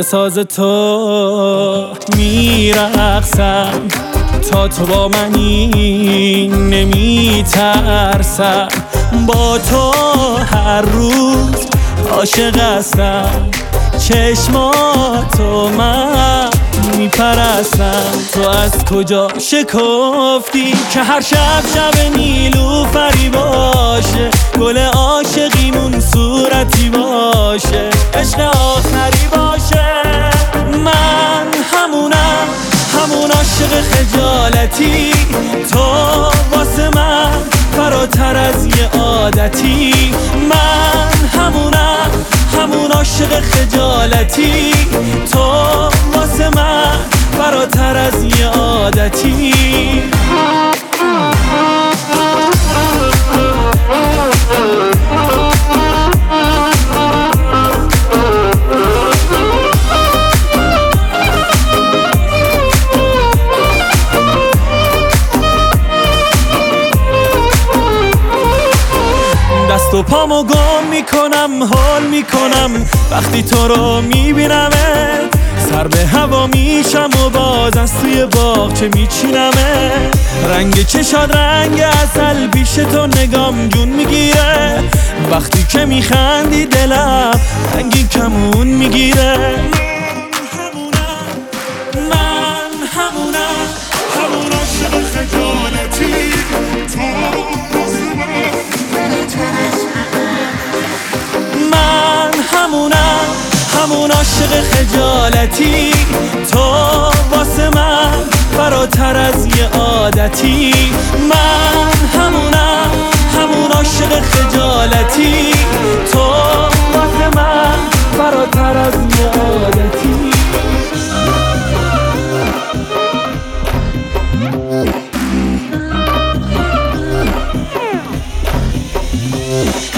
ساز تو میرقصم، تا تو با منی نمیترسم. با تو هر روز عاشق هستم، چشماتو من میپرستم. تو از کجا شکفتی که هر شب شب نیلوفری باشه، گل عاشقیمون صورتی باشه، عشق آخری باشه. من همونم، همون عاشق خجالتی، تو واسه من فراتر از یه عادتی. من همونم، همون عاشق خجالتی، تو واسه من فراتر از یه عادتی. دست و پامو گم میکنم، حال میکنم وقتی تو رو میبینمت. سر به هوا میشم و باز از توی باغچه میچینمه. رنگ چشاد رنگ عسل، پیش تو نگام جون میگیره. وقتی که میخندی دلم رنگی کمون میگیره. من همونم، همون عاشق خجالتی، همون عاشق خجالتی، تو واسه من فراتر از یه عادتی. من همونم، همون عاشق خجالتی، تو واسه من فراتر از یه عادتی.